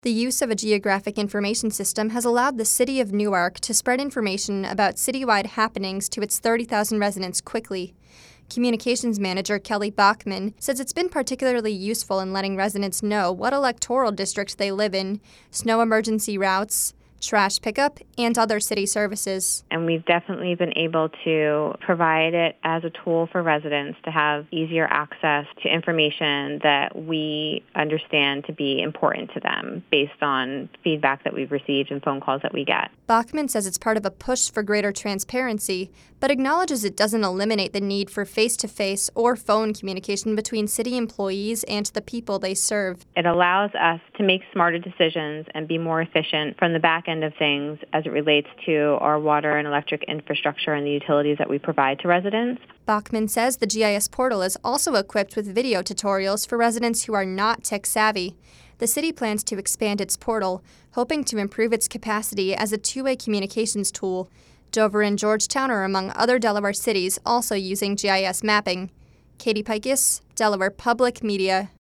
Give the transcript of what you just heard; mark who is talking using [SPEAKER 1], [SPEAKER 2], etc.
[SPEAKER 1] The use of a geographic information system has allowed the city of Newark to spread information about citywide happenings to its 30,000 residents quickly. Communications manager Kelly Bachman says it's been particularly useful in letting residents know what electoral district they live in, snow emergency routes, trash pickup, and other city services.
[SPEAKER 2] And we've definitely been able to provide it as a tool for residents to have easier access to information that we understand to be important to them based on feedback that we've received and phone calls that we get.
[SPEAKER 1] Bachman says it's part of a push for greater transparency, but acknowledges it doesn't eliminate the need for face-to-face or phone communication between city employees and the people they serve.
[SPEAKER 2] It allows us to make smarter decisions and be more efficient from the back end of things as it relates to our water and electric infrastructure and the utilities that we provide to residents.
[SPEAKER 1] Bachman says the GIS portal is also equipped with video tutorials for residents who are not tech-savvy. The city plans to expand its portal, hoping to improve its capacity as a two-way communications tool. Dover and Georgetown are among other Delaware cities also using GIS mapping. Katie Pikes, Delaware Public Media.